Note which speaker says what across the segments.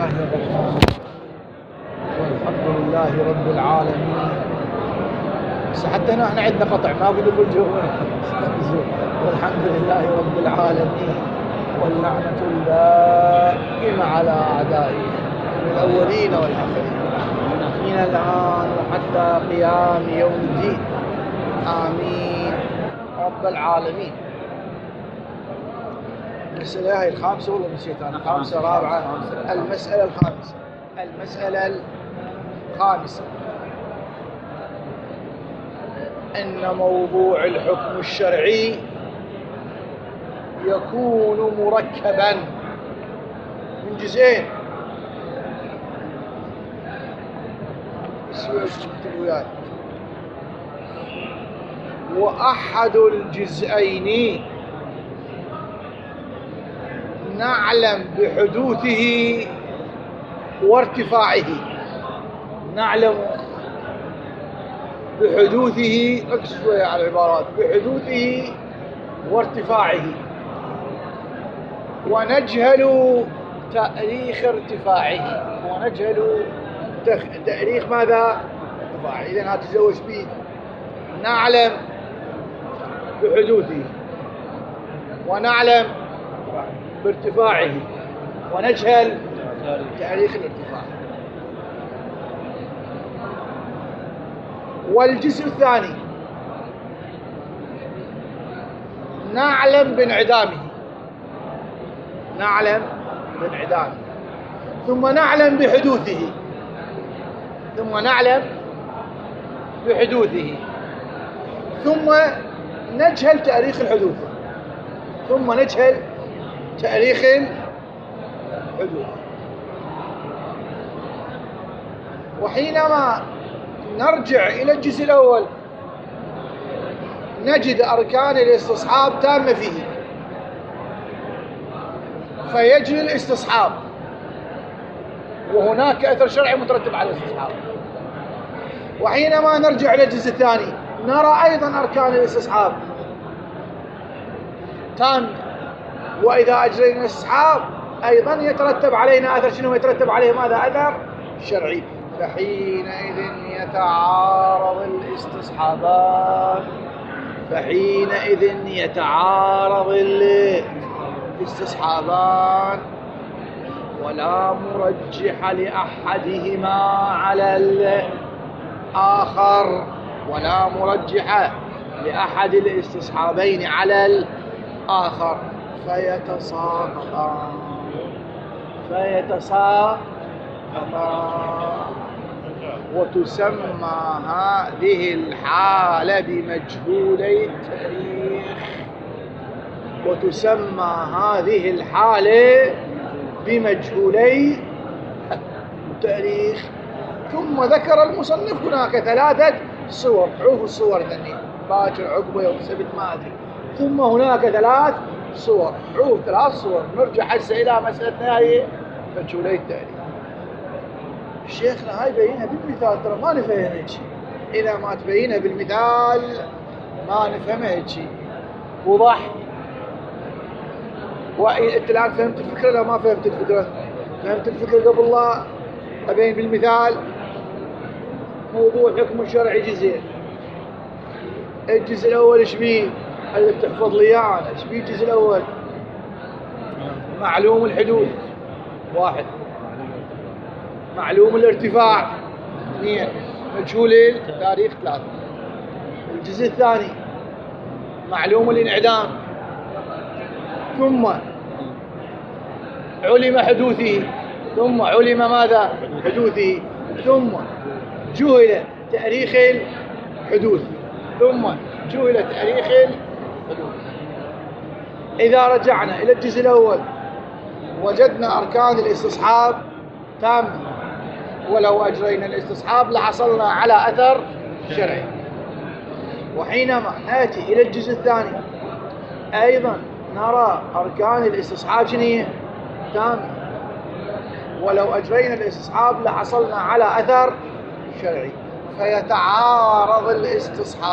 Speaker 1: الله الرحمن والحمد لله رب العالمين. بس حتى نحن عندنا قطع ما أقول لكم جوا. والحمد لله رب العالمين واللعنة الدائمة على أعدائه من الأولين والآخرين من الآن وحتى قيام يوم الدين. آمين رب العالمين. المسألة هي الخامسة ولا نسيت أنا؟ خامسة رابعة. المسألة الخامسة. المسألة الخامسة أن موضوع الحكم الشرعي يكون مركبا من جزئين. وأحد الجزئين نعلم بحدوثه وارتفاعه. نعلم بحدوثه، ركز شوية على العبارات، بحدوثه وارتفاعه، ونجهل تاريخ ارتفاعه، ونجهل تاريخ ماذا؟ ارتفاعه. إذن هتزوج به. نعلم بحدوثه ونعلم بارتفاعه ونجهل تاريخ الارتفاع. والجزء الثاني نعلم بانعدامه، نعلم بانعدامه، ثم نعلم بحدوثه، ثم نعلم بحدوثه، ثم نجهل تاريخ الحدوث، ثم نجهل تاريخ الحدوث. وحينما نرجع إلى الجزء الأول نجد أركان الاستصحاب تامة فيه، فيجري الاستصحاب، وهناك أثر شرعي مترتب على الاستصحاب. وحينما نرجع إلى الجزء الثاني نرى أيضا أركان الاستصحاب تامة، وإذا أجرينا الاستصحاب أيضا يترتب علينا أثر. شنو يترتب عليه؟ ماذا؟ أثر شرعي. فحينئذ يتعارض الاستصحابان، فحينئذ يتعارض الاستصحابان، ولا مرجح لأحدهما على الآخر، ولا مرجح لأحد الاستصحابين على الآخر، فيتساقطان وتسمى هذه الحالة بمجهولي التاريخ، وتسمى هذه الحالة بمجهولي التاريخ. ثم ذكر المصنف هناك 3 صور. شوفوا الصور ثانية باكر عقبة يوم سبت ما أدري. ثم هناك 3 صور. شوف 3 صور. نرجع هسه إلى مسألتنا هي مجهولي التاريخ. شيخنا هاي بينها بالمثال، ترى ما نفهم هيك شيء. إذا ما تبينها بالمثال ما نفهمها هيك شيء. وضح؟ وأنت الآن فهمت الفكرة لو ما فهمت الفكرة؟ فهمت الفكرة قبل لا أبين بالمثال. موضوع حكم الشرعي جزئين. الجزء الأول إيش بيه؟ اللي بتحفظ لي إياه أنا. إيش بيه الجزء الأول؟ معلوم الحدوث 1، معلوم الارتفاع 2، مجهول التاريخ 3. الجزء الثاني معلوم الانعدام، ثم علم حدوثه، ثم علم ماذا؟ حدوثه، ثم جهل تاريخ الحدوث، ثم جهل تاريخ الحدوث. إذا رجعنا إلى الجزء الأول وجدنا أركان الاستصحاب تام، ولو أجرينا الاستصحاب لحصلنا على أثر شرعي. وحينما نأتي إلى الجزء الثاني أيضا نرى أركان الاستصحاب شنو؟ تام، ولو أجرينا الاستصحاب لحصلنا على أثر شرعي. فيتعارض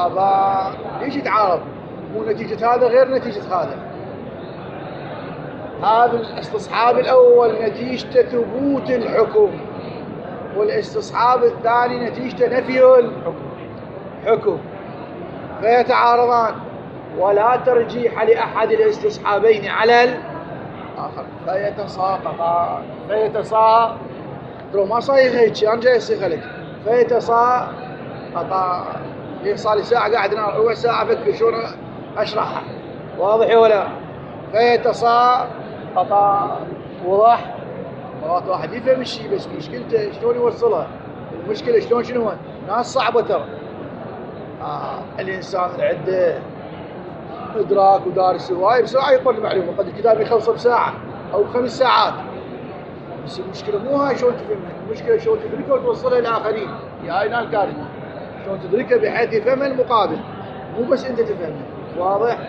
Speaker 1: الاستصحابان. ليش يتعارض؟ مو نتيجة هذا غير نتيجة هذا. هذا الاستصحاب الأول نتيجة ثبوت الحكم، والاستصحاب الثاني نتيجة نفي الحكم، فيتعارضان ولا ترجيح لأحد الاستصحابين على الآخر فيتساقطان. ترى ما صايغ هيك، أنا جاي أصيغ لك فيتساقطان. ليه صار لي ساعة قاعد ربع ساعة أفكر شلون أشرحها، واضح ولا؟ فيتساقطان. واضح؟ مرات واحد يفهم الشيء بس مشكلته شلون يوصلها. المشكلة شلون شنو؟ ناس صعبة ترى. الإنسان عنده إدراك ودارس هواي بسرعة يقول المعلومة، قد الكتاب يخلصه بساعة أو ب5 ساعات. بس المشكلة مو هاي شلون تفهمها، المشكلة شلون تدركها وتوصلها للآخرين. هاي الكارثة، شلون تدركها بحيث يفهمها المقابل، مو بس أنت تفهمها. واضح؟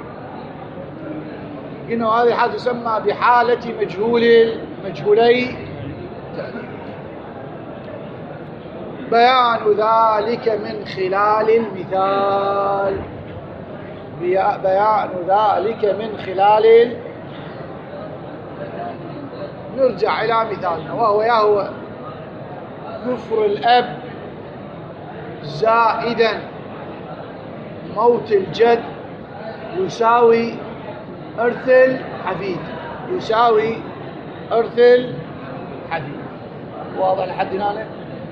Speaker 1: قلنا هذه الحالة تسمى بحالة مجهولي تأليف. بيان ذلك من خلال المثال. بيان ذلك من خلال نرجع إلى مثالنا، وهو كفر الأب زائدا موت الجد يساوي إرث الحفيد. واضح لحد هنا؟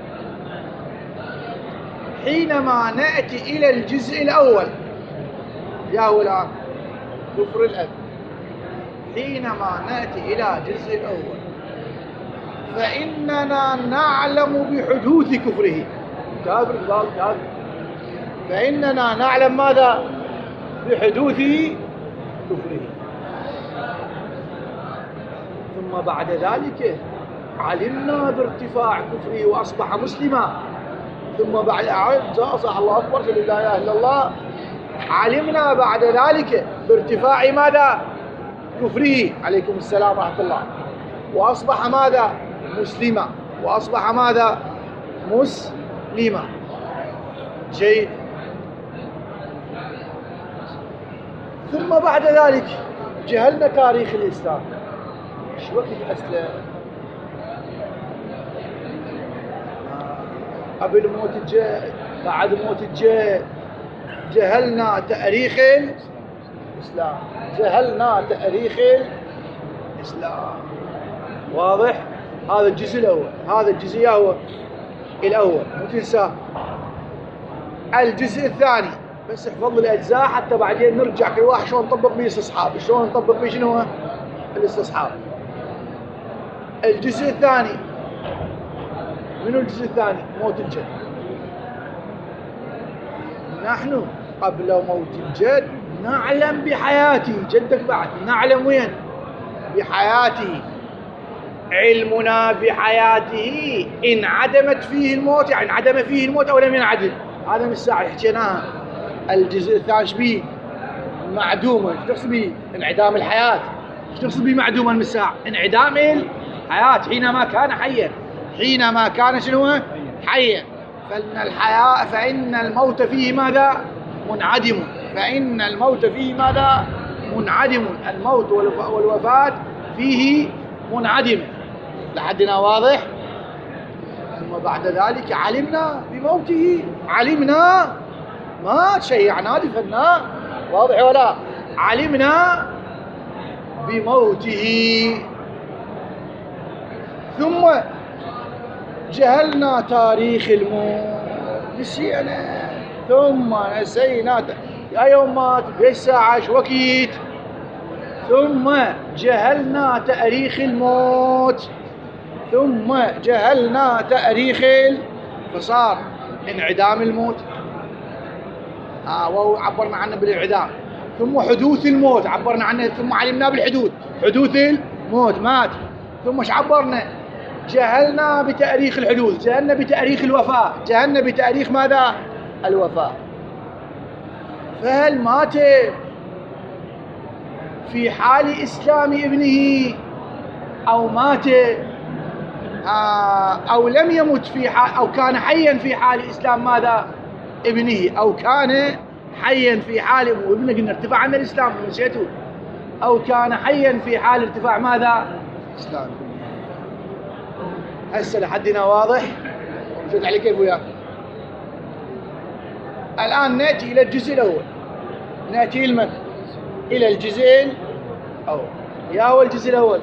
Speaker 1: حينما نأتي إلى الجزء الأول هو الآن كفر الأب، حينما نأتي إلى الجزء الأول فإننا نعلم بحدوث كفره. كافر. فإننا نعلم ماذا؟ بحدوث كفره. ثم بعد ذلك علمنا بارتفاع كفره وأصبح مسلما. ثم بعد صح الله أكبر لا إله إلا الله، علمنا بعد ذلك بارتفاع ماذا؟ كفره. عليكم السلام ورحمة الله. وأصبح ماذا؟ مسلما. وأصبح ماذا؟ مسلما. جيد. ثم بعد ذلك جهلنا تاريخ الإسلام. شو وقت أسلم؟ قبل موت الجد، بعد موت الجد. جهلنا تاريخ الإسلام. واضح؟ هذا الجزء الأول. هذا الجزء هو الأول، مو تنساه. الجزء الثاني بس احفظ الأجزاء حتى بعدين نرجع كل واحد شلون نطبق به استصحاب، شلون نطبق به شنو الاستصحاب. الجزء الثاني منو الجزء الثاني؟ موت الجد. نحن قبل موت الجد نعلم بحياته. جدك بعد نعلم وين؟ بحياته. علمنا بحياته إن عدمت فيه الموت، يعني عدم فيه الموت أو لم ينعدم. هذا من الساعة حكيناها. الجزء الثاني ايش بيه؟ معدوما. ايش تقصد بيه؟ انعدام الحياة. ايش تقصد بيه معدوما من الساعة؟ انعدام الحياة حينما كان حيا. حينما كان شنو؟ حيا. فإن الموت فيه ماذا؟ منعدم. فإن الموت فيه ماذا؟ منعدم. الموت والوفاة فيه منعدم. لحدنا واضح؟ ثم بعد ذلك علمنا بموته. علمنا ما شيعناه دفناه. واضح ولا؟ علمنا بموته. ثم جهلنا تاريخ الموت. نسينا. ثم نسينا يا يوم مات بايش ساعة ايش وقت. ثم جهلنا تاريخ الموت. ثم جهلنا تاريخ فصار انعدام الموت. وهو عبرنا عنه بالانعدام. ثم حدوث الموت عبرنا عنه. ثم علمنا بالحدوث. حدوث الموت مات. ثم ايش عبرنا؟ جهلنا بتاريخ الحدوث. جهلنا بتاريخ الوفاة. جهلنا بتاريخ ماذا؟ الوفاة. فهل مات في حال إسلام ابنه أو مات أو لم يمت في حال، أو كان حيا في حال إسلام ماذا؟ ابنه، أو كان حيا في حال ابنه. قلنا ارتفع عن الإسلام نسيته. أو كان حيا في حال ارتفاع ماذا؟ إسلام. هسه لحدنا واضح؟ شد علي كيف وياك؟ الآن نأتي إلى الجزء الأول. نأتي لمن؟ إلى الجزء الأول. يا هو الجزء الأول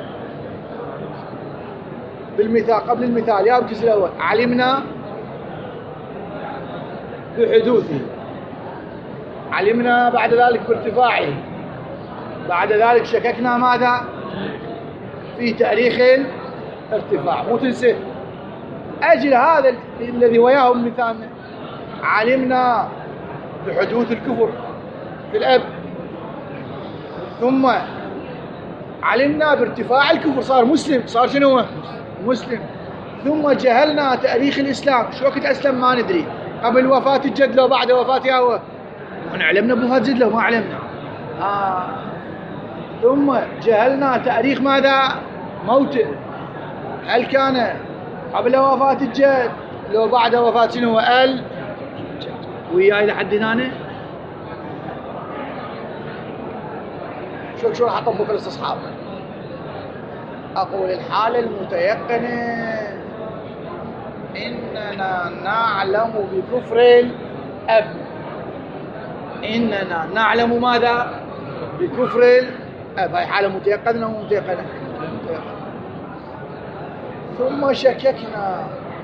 Speaker 1: بالمثال قبل المثال. يا الجزء الأول علمنا بحدوثه، علمنا بعد ذلك بارتفاعه، بعد ذلك شككنا ماذا؟ في تاريخ الارتفاع. مو تنسى أجل هذا الذي وياه مثالنا. علمنا بحدوث الكفر في الأب، ثم علمنا بارتفاع الكفر، صار مسلم، صار شنو؟ مسلم. ثم جهلنا تاريخ الإسلام، شو وقت أسلم ما ندري، قبل وفاة الجد لو بعد وفاته هو. نحن علمنا بوفاة جد لو ما علمنا. ثم جهلنا تاريخ ماذا؟ موته، هل كان قبل وفاة الجد لو بعد وفاة شنو؟ الجد. وياي لحد هنا؟ شو راح اطبق الاستصحاب؟ اقول الحالة المتيقنة اننا نعلم بكفر الاب، اننا نعلم ماذا؟ بكفر الاب. هاي حالة متيقنة او متيقنة؟ ثم شككنا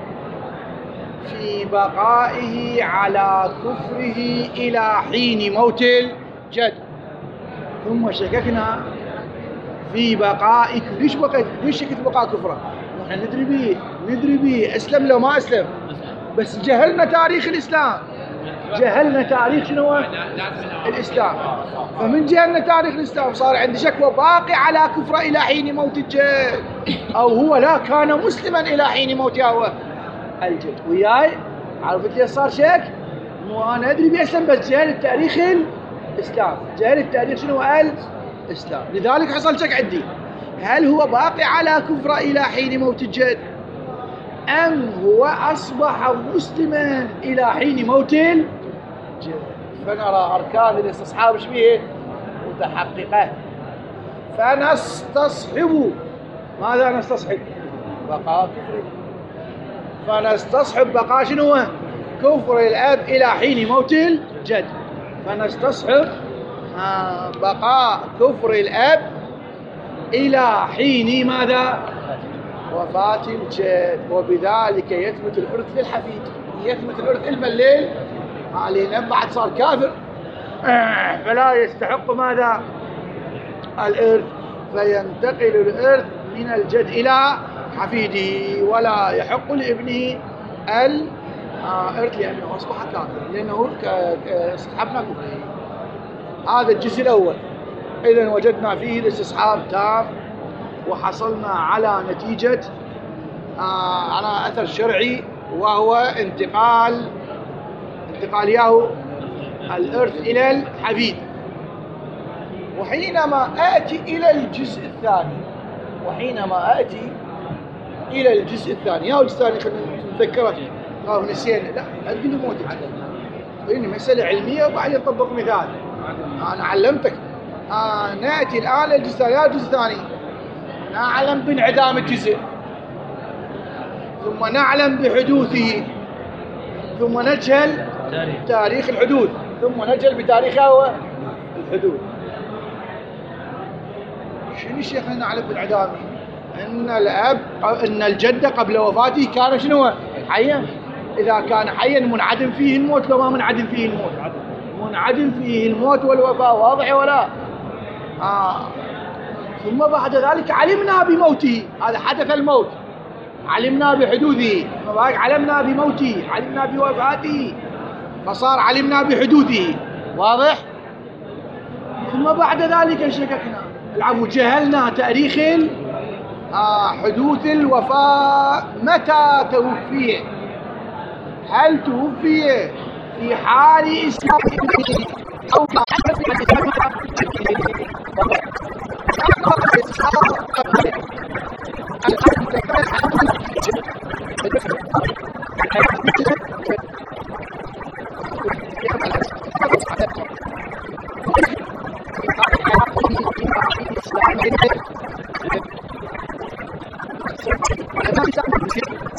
Speaker 1: في بقائه على كفره إلى حين موت الجد. ثم شككنا في بقاء، ليش شكت بقاء كفره؟ نحن ندري به أسلم لو ما أسلم، بس جهلنا تاريخ الإسلام، جهلنا تاريخ شنو؟ الإسلام. فمن جهلنا تاريخ الإسلام صار عندي شكوى باقي على كفره إلى حين موت الجد، أو هو لا كان مسلما إلى حين موت هو الجد. وياي عرفت لي صار شك؟ مو أنا أدري بأسلم، بس جهلت تاريخ الإسلام، جهلت تاريخ شنو؟ الإسلام. لذلك حصل شك عندي، هل هو باقي على كفره إلى حين موت الجد، أم هو أصبح مسلما إلى حين موت الجد؟ فنرى أركان الاستصحاب شبيه متحققة، فنستصحب ماذا؟ نستصحب بقاء كفره، فنستصحب بقاء شنو؟ كفر الأب إلى حين موت الجد، فنستصحب بقاء كفر الأب إلى حين ماذا؟ وفاة الجد. وبذلك يثبت الإرث للحفيد، يثبت الإرث الليل علينا بعد صار كافر فلا يستحق ماذا؟ الإرث، فينتقل الإرث من الجد إلى حفيده، ولا يحق لابنه الإرث لأنه أصبح كافر، لأنه استصحبنا كفره. هذا الجزء الأول. إذن وجدنا فيه الاستصحاب تام، وحصلنا على نتيجة على أثر شرعي، وهو انتقال ياهو الإرث إلى الحفيد. وحينما آتي إلى الجزء الثاني، ياهو الجزء الثاني خلينا نتذكره، نسينا، لا أقول لي موت لأن مسألة علمية وبعدين نطبق مثال. أنا علمتك. نأتي الآن للجزء الثاني. الجزء الثاني نعلم بانعدام الجزء، ثم نعلم بحدوثه، ثم نجهل تاريخ الحدوث، ثم نجهل بتاريخ الحدوث. شنو شيخنا نعلم بانعدامه؟ ان الجد قبل وفاته كان شنو؟ حيا. اذا كان حيا منعدم فيه الموت، لو ما منعدم فيه الموت، منعدم فيه الموت والوفاة، واضح ولا؟ ثم بعد ذلك علمنا بموته، هذا حدث الموت، علمنا بحدوثه، ثم علمنا بموته، علمنا بوفاته، فصار علمنا بحدوثه، واضح؟ ثم بعد ذلك شككنا، جهلنا تاريخ حدوث الوفاة، متى توفي؟ هل توفي في حال إسلامه أو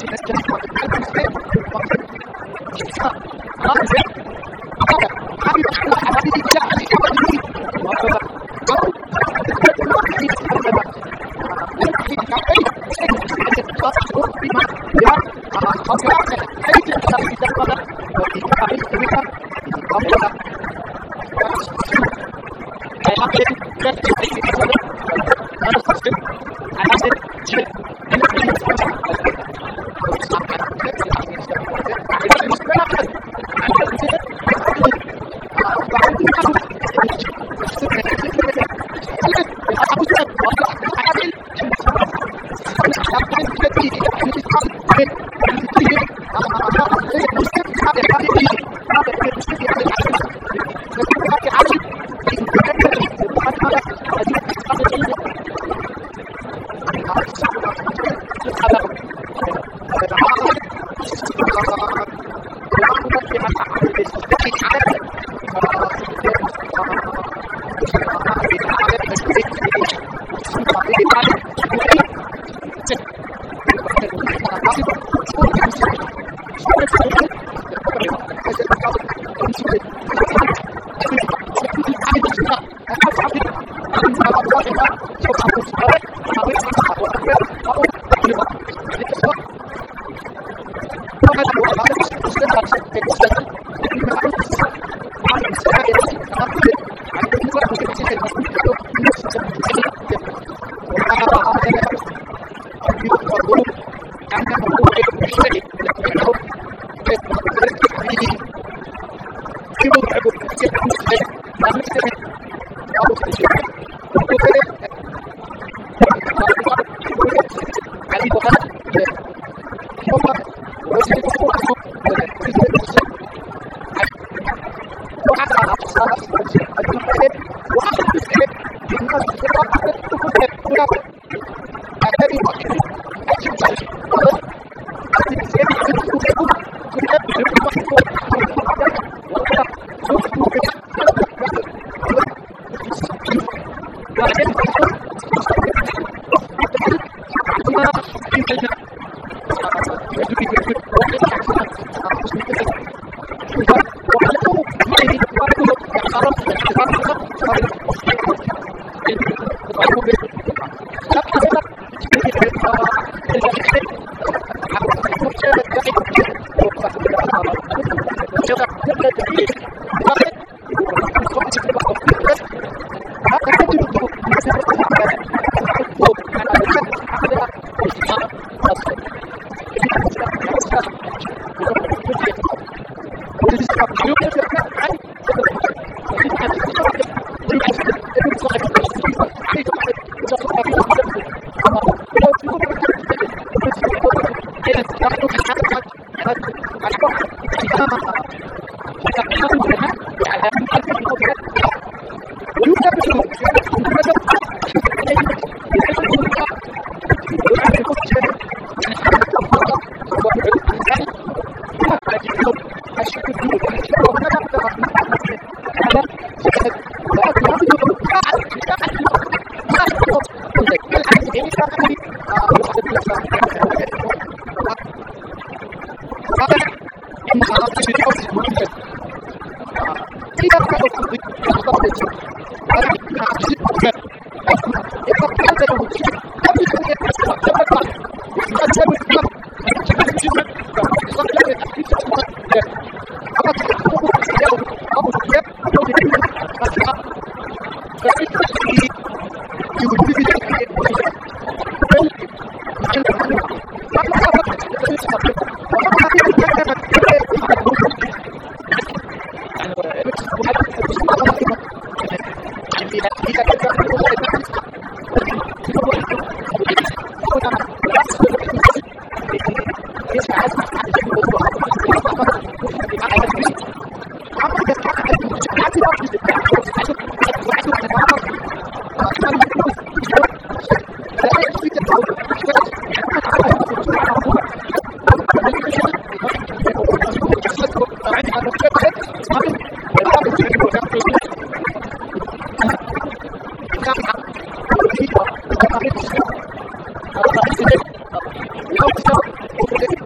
Speaker 1: Thank you.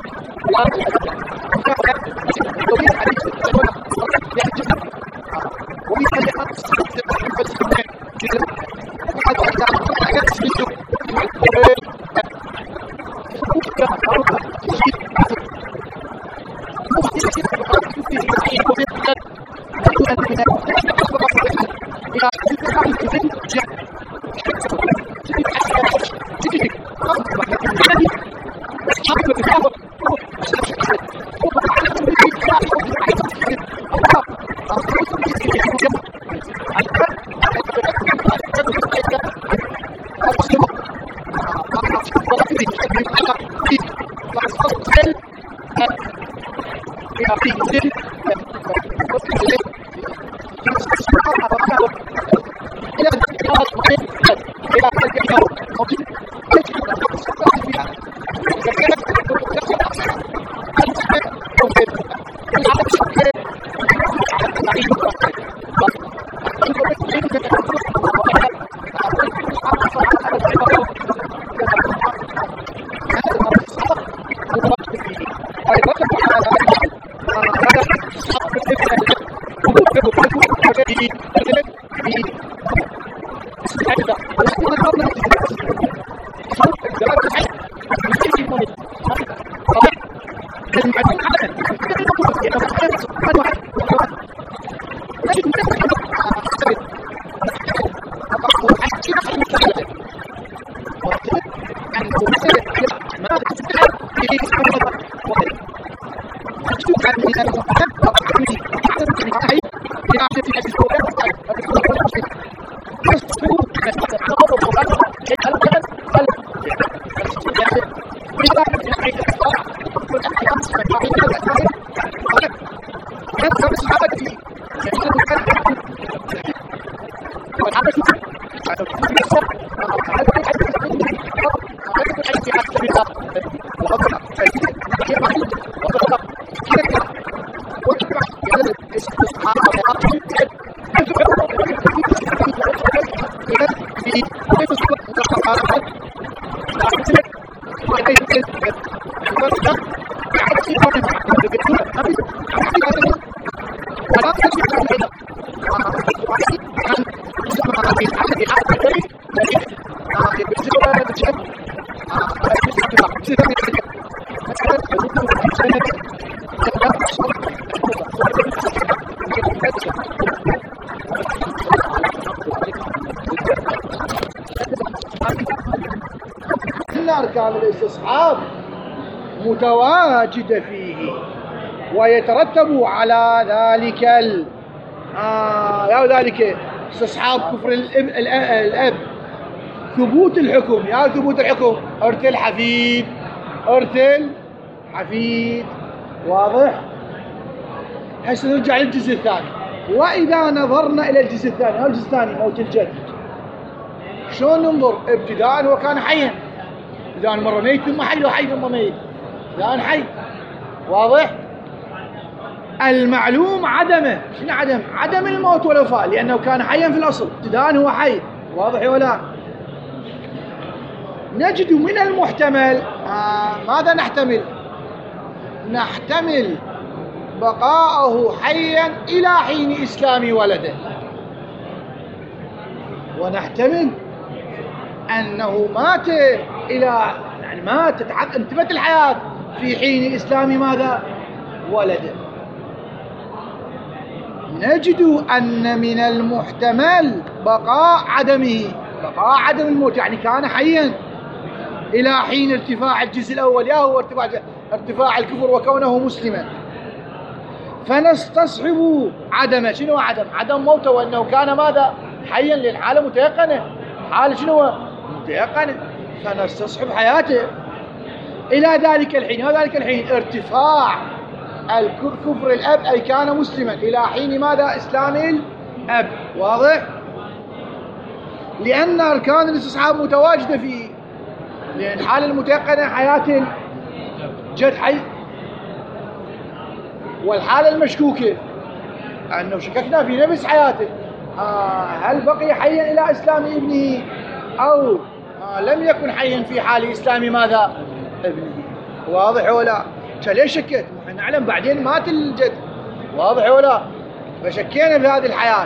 Speaker 1: أركان الاستصحاب متواجدة فيه ويترتب على ذلك ذلك استصحاب كفر الأب ثبوت الحكم. يا ثبوت الحكم ارث الحفيد واضح. هسه نرجع للجزء الثاني. وإذا نظرنا إلى الجزء الثاني، الجزء الثاني موت الجد، شلون ننظر؟ ابتداء هو كان حيا، ابتداء مرة ميت ثم حي وحي ثم ميت، ابتداء حي واضح. المعلوم عدمه، شنو عدم الموت والوفاة، لأنه كان حيا في الأصل، ابتداء هو حي واضح ولا؟ نجد من المحتمل ماذا نحتمل؟ نحتمل بقاءه حيا إلى حين إسلام ولده، ونحتمل أنه مات انتفت الحياة في حين إسلام ماذا؟ ولده. نجد أن من المحتمل بقاء عدم الموت، يعني كان حيا إلى حين ارتفاع الجزء الأول، يا هو ارتفاع الكفر وكونه مسلما، فنستصحب عدم. شنو عدم موته، وأنه كان ماذا؟ حيا، لأن حالة متيقنة، حالة شنو متيقنة، فنستصحب حياته إلى ذلك الحين. ذلك الحين ارتفاع الكفر الأب، أي كان مسلما إلى حين ماذا؟ إسلام الأب واضح. لأن أركان الاستصحاب متواجدة فيه، لأن الحالة المتيقنة حياة الجد حي، والحالة المشكوكة أنه شككنا في نفس حياته، هل بقي حيا إلى إسلام ابنه أو لم يكن حيا في حال إسلام ماذا؟ ابنه واضح ولا؟ ليش شكيت؟ احنا نعلم بعدين مات الجد، واضح ولا؟ فشكينا بهذه الحياة.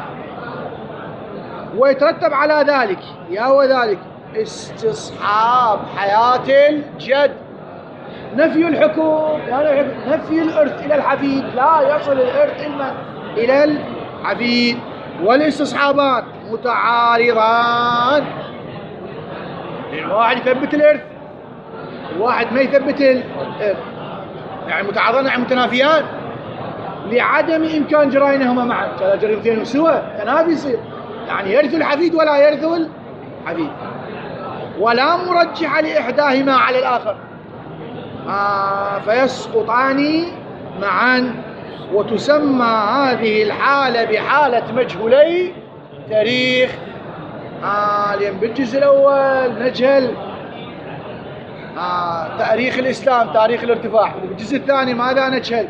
Speaker 1: ويترتب على ذلك يا هو ذلك استصحاب حياة الجد، نفي الحكم، يعني نفي الإرث إلى الحفيد، لا يصل الإرث إلى الحفيد، والاستصحابان متعارضان، يعني واحد يثبت الإرث وواحد ما يثبت الإرث، يعني متعارضان يعني متنافيان لعدم إمكان جرائنهما معا. كلا جريمتين سوى تنافي يصير، يعني يرث الحفيد ولا يرث الحفيد، ولا مرجح لإحداهما على الآخر، فيسقطان معا. وتسمى هذه الحالة بحالة مجهولي تاريخ. لأن بالجزء الأول نجهل تاريخ الإسلام، تاريخ الارتفاع، وبالجزء الثاني ماذا نجهل؟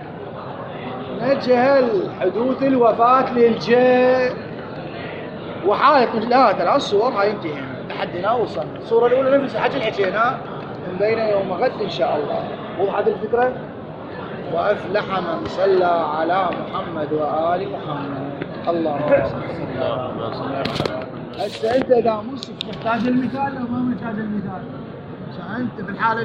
Speaker 1: نجهل حدوث الوفاة للجد. وحالة مثل هذا 3 صور هاي انتهينا لحدنا وصلنا. الصورة الأولى نفس الحكي اللي حكيناه من بين يوم غد إن شاء الله. وضحت الفكرة؟ وأفلح من صلى على محمد وآل محمد. اللهم صل على محمد. هسه أنت إذا مصف محتاج المثال أو ما محتاج المثال؟ أنت في الحالة